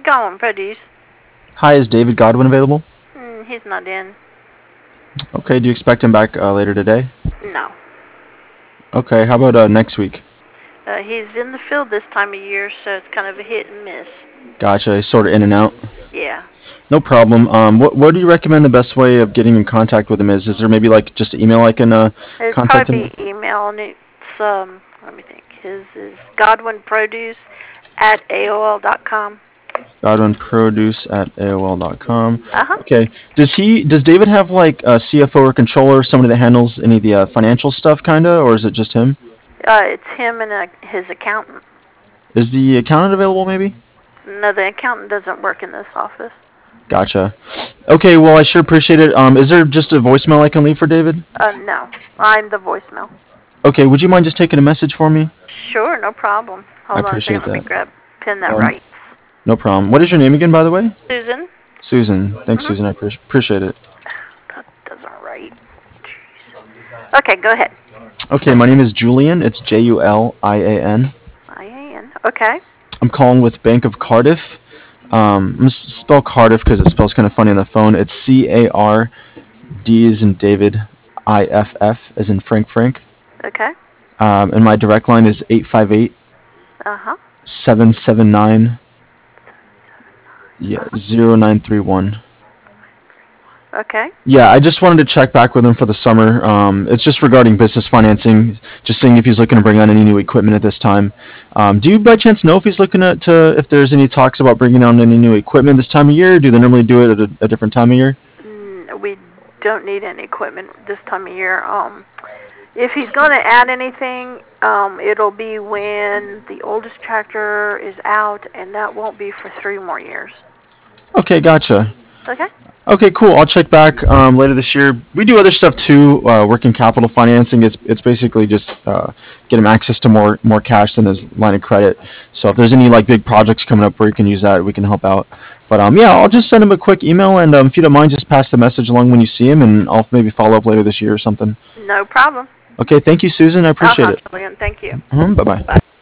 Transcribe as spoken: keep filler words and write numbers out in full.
Going, produce. Hi, is David Godwin available? Mm, he's not in. Okay, do you expect him back uh, later today? No. Okay, how about uh, next week? Uh, he's in the field this time of year, so it's kind of a hit and miss. Gotcha, he's sort of in and out. Yeah. No problem. Um, what what do you recommend the best way of getting in contact with him is? Is there maybe like just an email I can uh, It'd contact him? probably be email, and it's, um, let me think. His is godwinproduce at A O L dot com. GodwinProduce at A O L dot com. Uh-huh. Okay. Does he? Does David have like a C F O or controller, somebody that handles any of the uh, financial stuff, kinda, or is it just him? Uh, it's him and uh, his accountant. Is the accountant available, maybe? No, the accountant doesn't work in this office. Gotcha. Okay, well, I sure appreciate it. Um, is there just a voicemail I can leave for David? Uh, no. I'm the voicemail. Okay, would you mind just taking a message for me? Sure, no problem. Hold I on a appreciate second. Let me that. grab pin that Um, right. No problem. What is your name again, by the way? Susan. Susan. Thanks, Mhm. Susan. I pre- appreciate it. That doesn't write. Jeez. Okay, go ahead. Okay, my name is Julian. It's J U L I A N. I A N. Okay. I'm calling with Bank of Cardiff. Um, I'm gonna s- spell Cardiff because it spells kind of funny on the phone. It's C A R D as in David, I F F as in Frank Frank. Okay. Um, and my direct line is eight five eight, Uh-huh. seven seven nine, yeah, Uh-huh. zero nine three one. Okay. Yeah, I just wanted to check back with him for the summer. Um, it's just regarding business financing, just seeing if he's looking to bring on any new equipment at this time. Um, do you by chance know if he's looking at to if there's any talks about bringing on any new equipment this time of year? Or do they normally do it at a, a different time of year? Mm, we don't need any equipment this time of year. Um, if he's going to add anything, um, it'll be when the oldest tractor is out, and that won't be for three more years. Okay, gotcha. Okay. Okay, cool. I'll check back um, later this year. We do other stuff too. Uh, working capital financing. It's it's basically just uh, get him access to more more cash than his line of credit. So if there's any like big projects coming up where you can use that, we can help out. But um, yeah, I'll just send him a quick email, and um, if you don't mind, just pass the message along when you see him, and I'll maybe follow up later this year or something. No problem. Okay, thank you, Susan. I appreciate Uh-huh, it. Julian. Thank you. Uh-huh, bye bye. Bye.